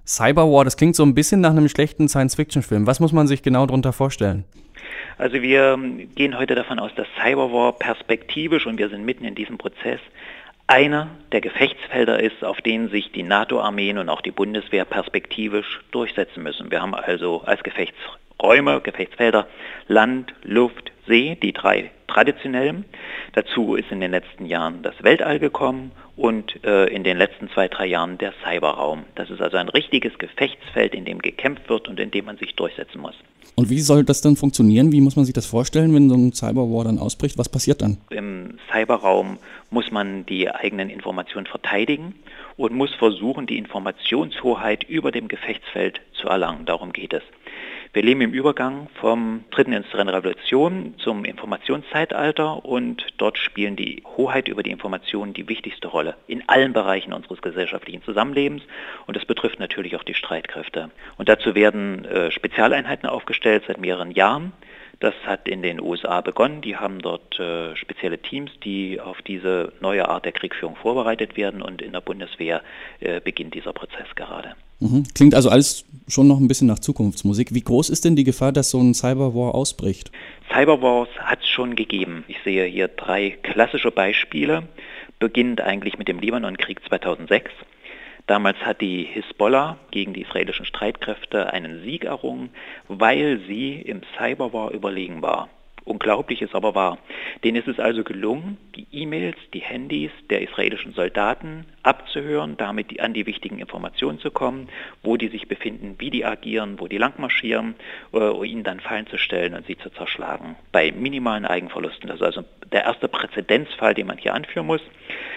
Cyberwar, das klingt so ein bisschen nach einem schlechten Science-Fiction-Film. Was muss man sich genau darunter vorstellen? Also wir gehen heute davon aus, dass Cyberwar perspektivisch, und wir sind mitten in diesem Prozess, einer der Gefechtsfelder ist, auf denen sich die NATO-Armeen und auch die Bundeswehr perspektivisch durchsetzen müssen. Wir haben also als Gefechtsräume, Gefechtsfelder Land, Luft, See, die drei traditionellen. Dazu ist in den letzten Jahren das Weltall gekommen und in den letzten 2-3 Jahren der Cyberraum. Das ist also ein richtiges Gefechtsfeld, in dem gekämpft wird und in dem man sich durchsetzen muss. Und wie soll das dann funktionieren? Wie muss man sich das vorstellen, wenn so ein Cyberwar dann ausbricht? Was passiert dann? Im Cyberraum muss man die eigenen Informationen verteidigen und muss versuchen, die Informationshoheit über dem Gefechtsfeld zu erlangen. Darum geht es. Wir leben im Übergang vom dritten industriellen Revolution zum Informationszeitalter und dort spielen die Hoheit über die Informationen die wichtigste Rolle in allen Bereichen unseres gesellschaftlichen Zusammenlebens und das betrifft natürlich auch die Streitkräfte. Und dazu werden Spezialeinheiten aufgestellt seit mehreren Jahren. Das hat in den USA begonnen. Die haben dort spezielle Teams, die auf diese neue Art der Kriegführung vorbereitet werden und in der Bundeswehr beginnt dieser Prozess gerade. Klingt also alles schon noch ein bisschen nach Zukunftsmusik. Wie groß ist denn die Gefahr, dass so ein Cyberwar ausbricht? Cyberwars hat es schon gegeben. Ich sehe hier 3 klassische Beispiele. Beginnt eigentlich mit dem Libanonkrieg 2006. Damals hat die Hisbollah gegen die israelischen Streitkräfte einen Sieg errungen, weil sie im Cyberwar überlegen war. Unglaublich ist aber wahr. Denen ist es also gelungen, die E-Mails, die Handys der israelischen Soldaten abzuhören, damit an die wichtigen Informationen zu kommen, wo die sich befinden, wie die agieren, wo die langmarschieren, ihnen dann Fallen zu stellen und sie zu zerschlagen. Bei minimalen Eigenverlusten. Das ist also der erste Präzedenzfall, den man hier anführen muss.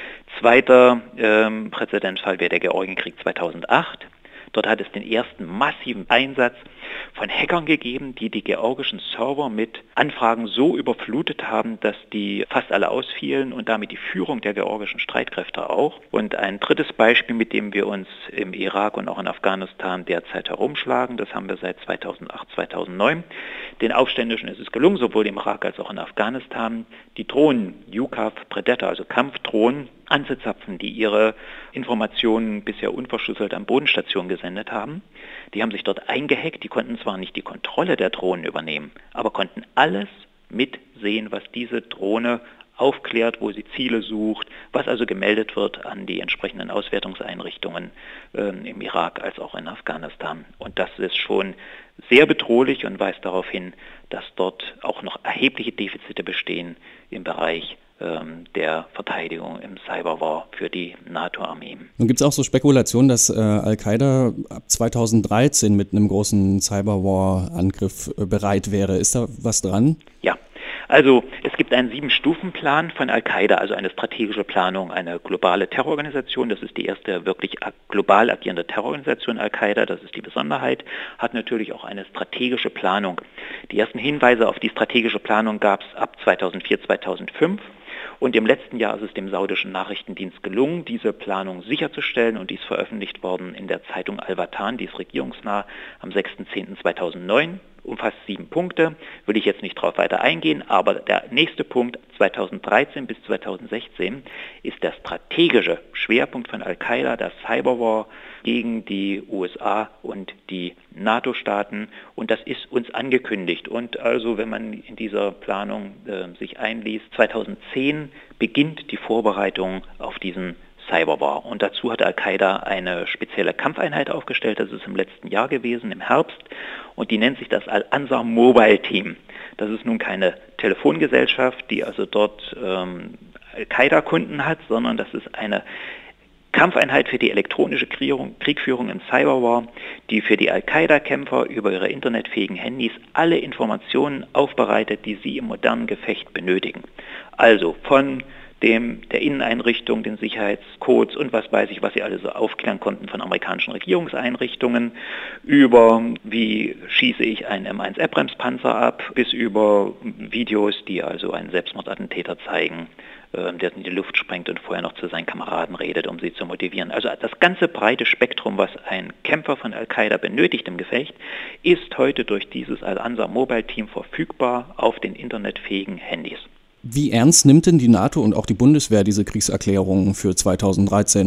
Zweiter Präzedenzfall wäre der Georgienkrieg 2008. Dort hat es den ersten massiven Einsatz von Hackern gegeben, die die georgischen Server mit Anfragen so überflutet haben, dass die fast alle ausfielen und damit die Führung der georgischen Streitkräfte auch. Und ein drittes Beispiel, mit dem wir uns im Irak und auch in Afghanistan derzeit herumschlagen, das haben wir seit 2008, 2009. Den Aufständischen ist es gelungen, sowohl im Irak als auch in Afghanistan, die Drohnen, UCAV Predator, also Kampfdrohnen, anzuzapfen, die ihre Informationen bisher unverschlüsselt an Bodenstationen gesendet haben. Die haben sich dort eingehackt, die konnten zwar nicht die Kontrolle der Drohnen übernehmen, aber konnten alles mitsehen, was diese Drohne aufklärt, wo sie Ziele sucht, was also gemeldet wird an die entsprechenden Auswertungseinrichtungen im Irak als auch in Afghanistan. Und das ist schon sehr bedrohlich und weist darauf hin, dass dort auch noch erhebliche Defizite bestehen im Bereich der Verteidigung im Cyberwar für die NATO-Armeen. Nun gibt es auch so Spekulationen, dass Al-Qaida ab 2013 mit einem großen Cyberwar-Angriff bereit wäre. Ist da was dran? Ja. Also es gibt einen 7-Stufen-Plan von Al-Qaida, also eine strategische Planung, eine globale Terrororganisation. Das ist die erste wirklich global agierende Terrororganisation Al-Qaida, das ist die Besonderheit, hat natürlich auch eine strategische Planung. Die ersten Hinweise auf die strategische Planung gab es ab 2004, 2005. Und im letzten Jahr ist es dem saudischen Nachrichtendienst gelungen, diese Planung sicherzustellen und die ist veröffentlicht worden in der Zeitung Al-Watan, die ist regierungsnah, am 6.10.2009. Umfasst 7 Punkte, will ich jetzt nicht darauf weiter eingehen, aber der nächste Punkt, 2013 bis 2016, ist der strategische Schwerpunkt von Al-Qaida, der Cyberwar gegen die USA und die NATO-Staaten und das ist uns angekündigt. Und also, wenn man in dieser Planung sich einliest, 2010 beginnt die Vorbereitung auf diesen Cyberwar. Und dazu hat Al-Qaida eine spezielle Kampfeinheit aufgestellt, das ist im letzten Jahr gewesen, im Herbst, und die nennt sich das Al-Ansar Mobile Team. Das ist nun keine Telefongesellschaft, die also dort Al-Qaida-Kunden hat, sondern das ist eine Kampfeinheit für die elektronische Kriegführung im Cyberwar, die für die Al-Qaida-Kämpfer über ihre internetfähigen Handys alle Informationen aufbereitet, die sie im modernen Gefecht benötigen. Also von der Inneneinrichtung, den Sicherheitscodes und was weiß ich, was sie alle so aufklären konnten von amerikanischen Regierungseinrichtungen, über wie schieße ich einen M1 Abrams-Panzer ab, bis über Videos, die also einen Selbstmordattentäter zeigen, der in die Luft sprengt und vorher noch zu seinen Kameraden redet, um sie zu motivieren. Also das ganze breite Spektrum, was ein Kämpfer von Al-Qaida benötigt im Gefecht, ist heute durch dieses Al-Ansar Mobile Team verfügbar auf den internetfähigen Handys. Wie ernst nimmt denn die NATO und auch die Bundeswehr diese Kriegserklärungen für 2013?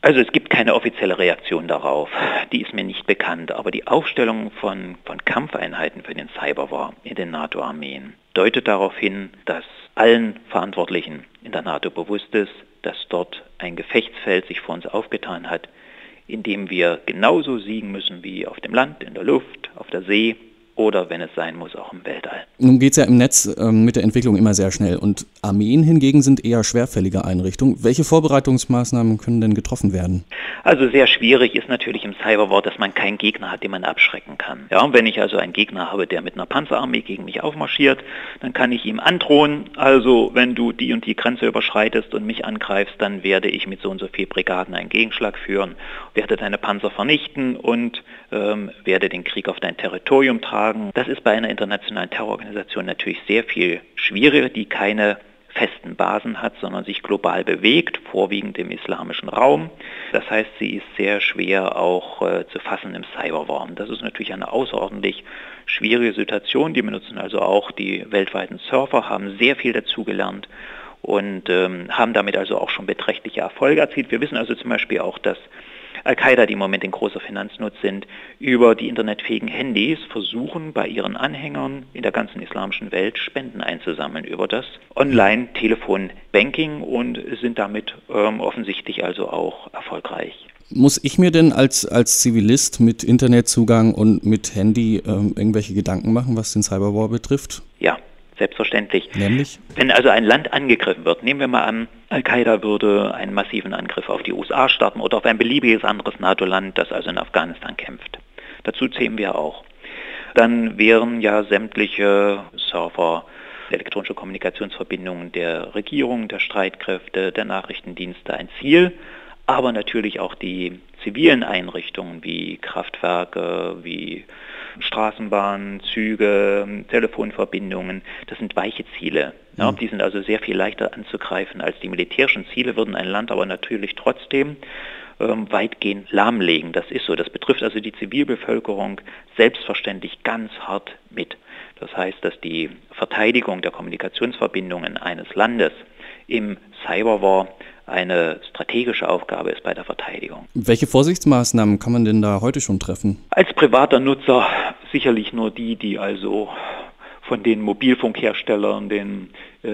Also es gibt keine offizielle Reaktion darauf, die ist mir nicht bekannt, aber die Aufstellung von Kampfeinheiten für den Cyberwar in den NATO-Armeen deutet darauf hin, dass allen Verantwortlichen in der NATO bewusst ist, dass dort ein Gefechtsfeld sich vor uns aufgetan hat, in dem wir genauso siegen müssen wie auf dem Land, in der Luft, auf der See oder, wenn es sein muss, auch im Weltall. Nun geht es ja im Netz mit der Entwicklung immer sehr schnell und Armeen hingegen sind eher schwerfällige Einrichtungen. Welche Vorbereitungsmaßnahmen können denn getroffen werden? Also sehr schwierig ist natürlich im Cyberwar, dass man keinen Gegner hat, den man abschrecken kann. Ja, und wenn ich also einen Gegner habe, der mit einer Panzerarmee gegen mich aufmarschiert, dann kann ich ihm androhen, also wenn du die und die Grenze überschreitest und mich angreifst, dann werde ich mit so und so viel Brigaden einen Gegenschlag führen, werde deine Panzer vernichten und werde den Krieg auf dein Territorium tragen. Das ist bei einer internationalen Terrororganisation natürlich sehr viel schwieriger, die keine festen Basen hat, sondern sich global bewegt, vorwiegend im islamischen Raum. Das heißt, sie ist sehr schwer auch zu fassen im Cyberwar. Das ist natürlich eine außerordentlich schwierige Situation. Die benutzen also auch die weltweiten Surfer, haben sehr viel dazugelernt und haben damit also auch schon beträchtliche Erfolge erzielt. Wir wissen also zum Beispiel auch, dass Al-Qaida, die im Moment in großer Finanznot sind, über die internetfähigen Handys versuchen, bei ihren Anhängern in der ganzen islamischen Welt Spenden einzusammeln über das Online-Telefon-Banking und sind damit offensichtlich also auch erfolgreich. Muss ich mir denn als Zivilist mit Internetzugang und mit Handy irgendwelche Gedanken machen, was den Cyberwar betrifft? Ja. Selbstverständlich. Nämlich? Wenn also ein Land angegriffen wird, nehmen wir mal an, Al-Qaida würde einen massiven Angriff auf die USA starten oder auf ein beliebiges anderes NATO-Land, das also in Afghanistan kämpft. Dazu zählen wir auch. Dann wären ja sämtliche Server, elektronische Kommunikationsverbindungen der Regierung, der Streitkräfte, der Nachrichtendienste ein Ziel, aber natürlich auch die zivilen Einrichtungen wie Kraftwerke, wie Straßenbahnen, Züge, Telefonverbindungen, das sind weiche Ziele. Ja, die sind also sehr viel leichter anzugreifen als die militärischen Ziele, würden ein Land aber natürlich trotzdem weitgehend lahmlegen. Das ist so. Das betrifft also die Zivilbevölkerung selbstverständlich ganz hart mit. Das heißt, dass die Verteidigung der Kommunikationsverbindungen eines Landes im Cyberwar eine strategische Aufgabe ist bei der Verteidigung. Welche Vorsichtsmaßnahmen kann man denn da heute schon treffen? Als privater Nutzer sicherlich nur die also von den Mobilfunkherstellern, den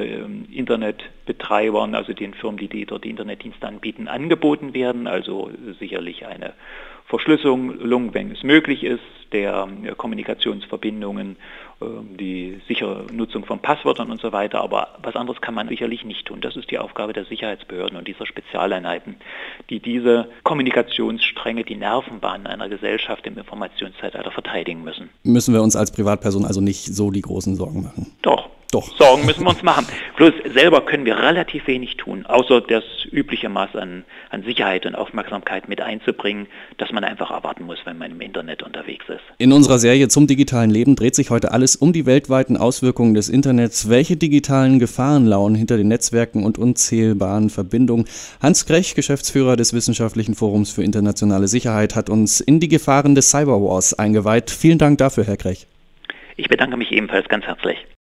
Internetbetreibern, also den Firmen, die dort die Internetdienste anbieten, angeboten werden. Also sicherlich eine Verschlüsselung, wenn es möglich ist, der Kommunikationsverbindungen, die sichere Nutzung von Passwörtern und so weiter. Aber was anderes kann man sicherlich nicht tun. Das ist die Aufgabe der Sicherheitsbehörden und dieser Spezialeinheiten, die diese Kommunikationsstränge, die Nervenbahnen einer Gesellschaft im Informationszeitalter verteidigen müssen. Müssen wir uns als Privatperson also nicht so die großen Sorgen machen? Doch. Sorgen müssen wir uns machen. Bloß selber können wir relativ wenig tun, außer das übliche Maß an Sicherheit und Aufmerksamkeit mit einzubringen, das man einfach erwarten muss, wenn man im Internet unterwegs ist. In unserer Serie zum digitalen Leben dreht sich heute alles um die weltweiten Auswirkungen des Internets. Welche digitalen Gefahren lauern hinter den Netzwerken und unzählbaren Verbindungen? Hans Grech, Geschäftsführer des Wissenschaftlichen Forums für internationale Sicherheit, hat uns in die Gefahren des Cyberwars eingeweiht. Vielen Dank dafür, Herr Grech. Ich bedanke mich ebenfalls ganz herzlich.